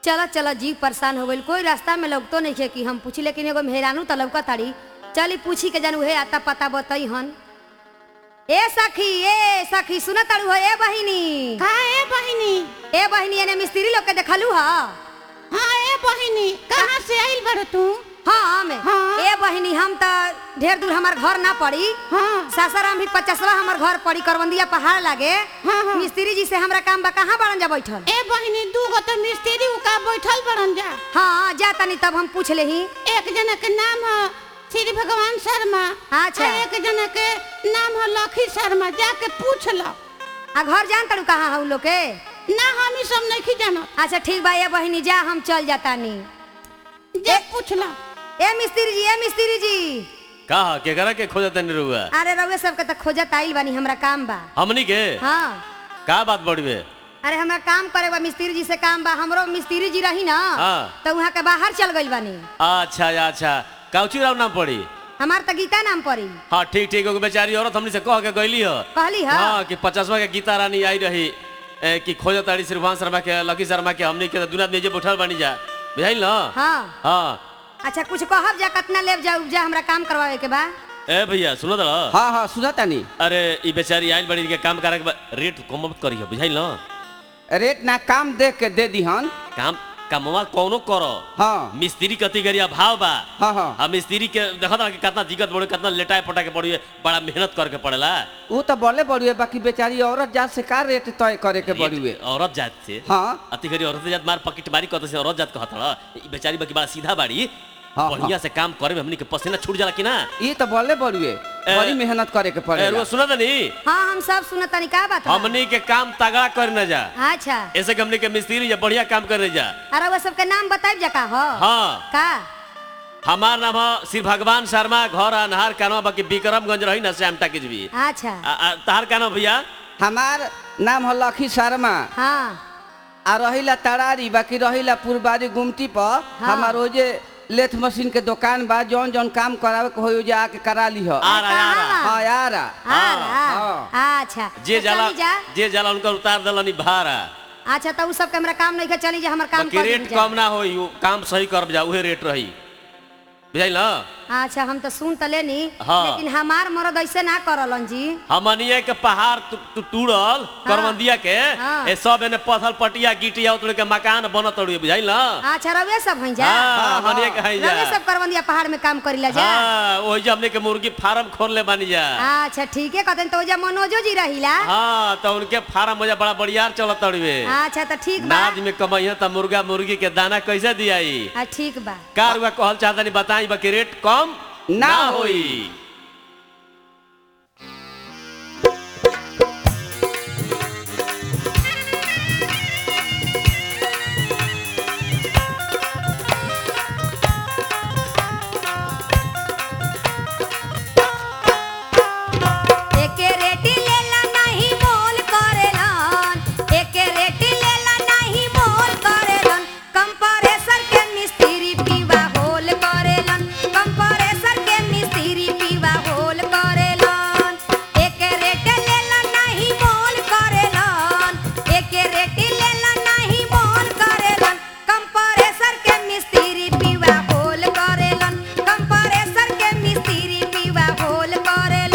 चला चला जीव परेशान हो गई। कोई रास्ता में लौकतो नहीं है कि हम पूछी, लेकिन एगो मेहरानू तो लौका ताड़ी। चली पूछी के जानू हे आता पता बताई हन। ए सखी सुन ताड़ू हो। ए बहिनी का ए बहिनी एने मिस्त्री लोग के देखलू हा। हाँ ए बहिनी कहाँ से आइल बार तू? हाँ मैं हाँ। ए बहिनी हम तो ढेर दूर हमार घर ना पड़ी। हाँ सासाराम भी 50वां हमार घर पड़ी, करवंदिया पहाड़ लागे। हाँ, हाँ। मिस्त्री जी से हमरा काम बा, कहाँ बड़न जा बैठल? ए बहिनी दू गो तो मिस्त्री उका बैठल बड़न जा। हाँ जा तनी तब हम पूछ लेही। एक जना के नाम है श्री भगवान शर्मा। अच्छा। एक जना के नाम है लखी शर्मा, जाके पूछ लो। आ घर जान तड़ू कहाँ है उन लोग के? ना हम ही सब नहीं जानो। अच्छा ठीक बा ये बहिनी जा हम चल जाता नी। जा पूछ लो। ए मिस्त्री जी कहा के करा के खोजत नहीं रुआ? अरे रउए सबके तो खोजत आइल बानी, हमरा काम बा। हमनी के हाँ का बात बड़वे? अरे हमरा काम करे बा, मिस्त्री जी से काम बा। हमरो मिस्त्री जी रही ना हाँ। तो वहाँ के बाहर चल गइल बानी। अच्छा काउची राव नाम पड़ी? हमार तो गीता नाम पड़ी। हाँ ठीक एगो बेचारी औरत हमनी से कह के गईली हो। कहली हा? हाँ कि 50वां के गीता रानी आई रही कि खोजत आड़ी श्रीभान शर्मा के लकी शर्मा के, हमनी के दुनिया में जे बैठल बानी जा बुझाइल ना। हाँ हाँ अच्छा कुछ कहब जा, कितना लेब जा उपजा हमरा काम करवावे के बा। ए भैया सुनो दड़ा। हाँ सुना तानी। अरे ई बेचारी आइल बड़ी के काम करे के रेट कम मत करियो बुझाइल ना। रेट ना काम देख के दे दीहन। कामवा कौनो करो। हाँ मिस्त्री कति गरिया भाव बा। हाँ हम मिस्त्री के देखत कि कितना दिक्कत बड़े, कितना लेटाए पटा के पड़ी, बड़ा मेहनत करके पड़ेला। वो तो बोले बड़ी है, बाकी बेचारी औरत जात से का रेट तय करे के बड़ी है। औरत जात से? हाँ अति गरी औरत जात मार पकिट मारी कहत से औरत जात कहत ई बेचारी बाकी बड़ा सीधा बाड़ी। हाँ, बढ़िया से काम करे में हमनी के पसीना छूट जाला कि ना। ये तो बोले बड़ी है, बड़ी मेहनत करे के ए पड़े। रुआ सुनत नहीं? हाँ हम सब सुनत तनी। का बात बा? हमनी के काम तगड़ा कर न जा। अच्छा ऐसे कि हमनी के मिस्त्री या बढ़िया काम करने जा। अरे वो सबके नाम बताइब जा का हो? हाँ का हमार नाम है श्री भगवान शर्मा, घर अनहार कानवा बाकी विक्रमगंज रही ना श्याम टाकिज भी। अच्छा तहार का नाम भैया? हमार नाम है लखी शर्मा। हाँ आ रहिला तरारी, बाकी रहिला पुरबारी गुमती पर। हाँ। हमार ओजे लेथ मशीन के दुकान बा, जौन जौन काम करावे के होई जा के करा ली हो। आ रहा हाँ यार अच्छा जे तो जाला चली जा। जे जाला उनका उतार दलनी भाड़ा। अच्छा तो उ सब के हमरा काम नहीं के, चली जा हमर काम बाकी कर रेट दी जा। कम ना होई, काम सही कर जा उहे रेट रही बुझाइल ना। अच्छा हम तो सुन त लेनी। हाँ। लेकिन हमार मर्द ऐसे ना करलन जी। हमनिए के पहाड़ टूटल करवंदिया के हाँ। ए सब एने पत्थर पटिया गिटिया उतरे के मकान बनत रही बुझाइल ना। अच्छा रवे सब हई जा। हाँ हमनिए के हई जा। रवे सब करवंदिया पहाड़ में काम करिला जा। हाँ ओही जे हमने के मुर्गी फार्म खोल ले बानी जा। अच्छा ठीक है कहते तो जा मनोजो जी रहिला। हाँ तो उनके फार्म मुझे बड़ा बढ़िया चलत तड़वे। अच्छा तो ठीक बा। नाद में कमाइए तो मुर्गा मुर्गी के दाना कैसे दियाई? ठीक बा। कार हुआ कहल चाहता नहीं बताई बाकी रेट कम ना होई। एके रेटी लेला नहीं मोल करेलन, एके रेटी लेला नहीं मोल करेलन। कंप्रेसर के मिस्त्री पीवा होल करेलन, कंप्रेसर के मिस्त्री पीवा होल करेलन। एके रेटी लेला नहीं मोल करेलन, एके रेटी लेला नहीं मोल करेलन। कंप्रेसर के मिस्त्री पीवा होल करेलन, कंप्रेसर के मिस्त्री पीवा होल करेलन।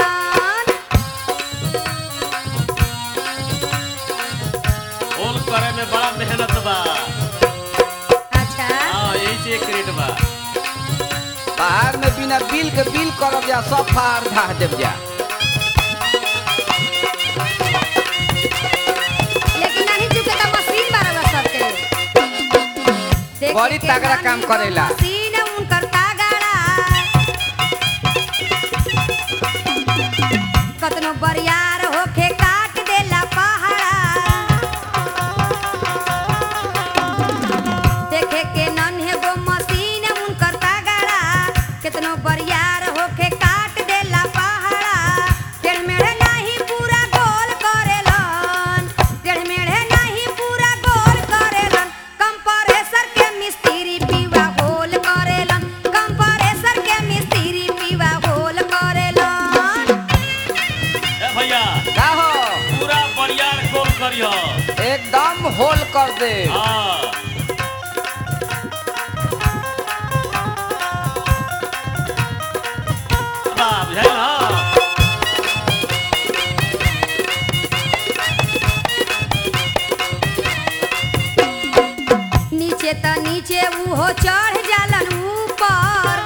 होल करे में बड़ा मेहनत बा। अच्छा हाँ यही से एक रेट बा। पहाड़ में बिना बिल के बिल करब जा, सब पहाड़ धा देव जा। लेकिन नहीं चुके तो मशीन बारह सबके देखे बड़ी के तगड़ा बानी काम तो करेला। मशीन उनकर तगड़ा कतनो बरियार होके काट देला पहाड़ा। देखे के नन्हे गो मशीन उनकर तगड़ा कितनो बरियार होके काट देला पहाड़ा। टेढ़ मेढ़े नहीं पूरा गोल करेलन, टेढ़ मेढ़े नहीं पूरा गोल करेलन। कंप्रेसर के मिस्त्री पीवा होल करेलन, कंप्रेसर के मिस्त्री पीवा होल करेलन। ए भैया का हो पूरा बढ़िया खोल करियो। एकदम होल कर दे। हाँ नीचे उहो चढ़ जालन ऊपर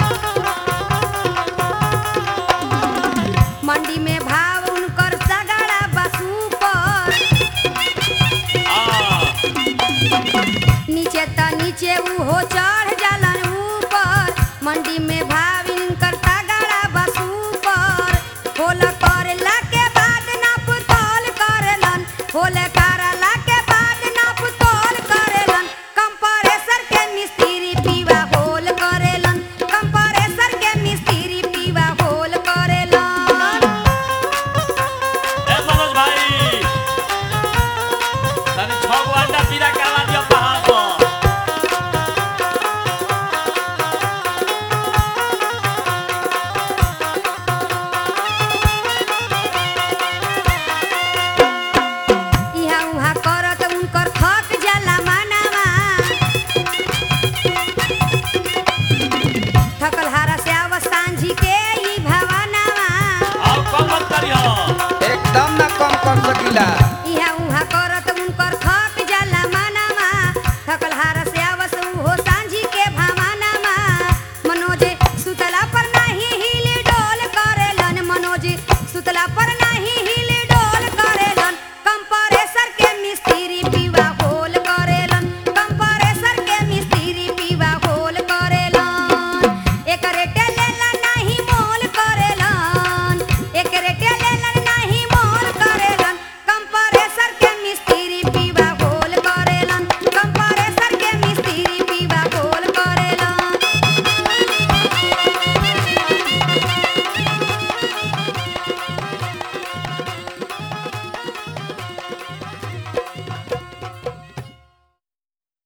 मंडी में भाव उनकर सगड़ा बसू पर नीचे उहो चढ़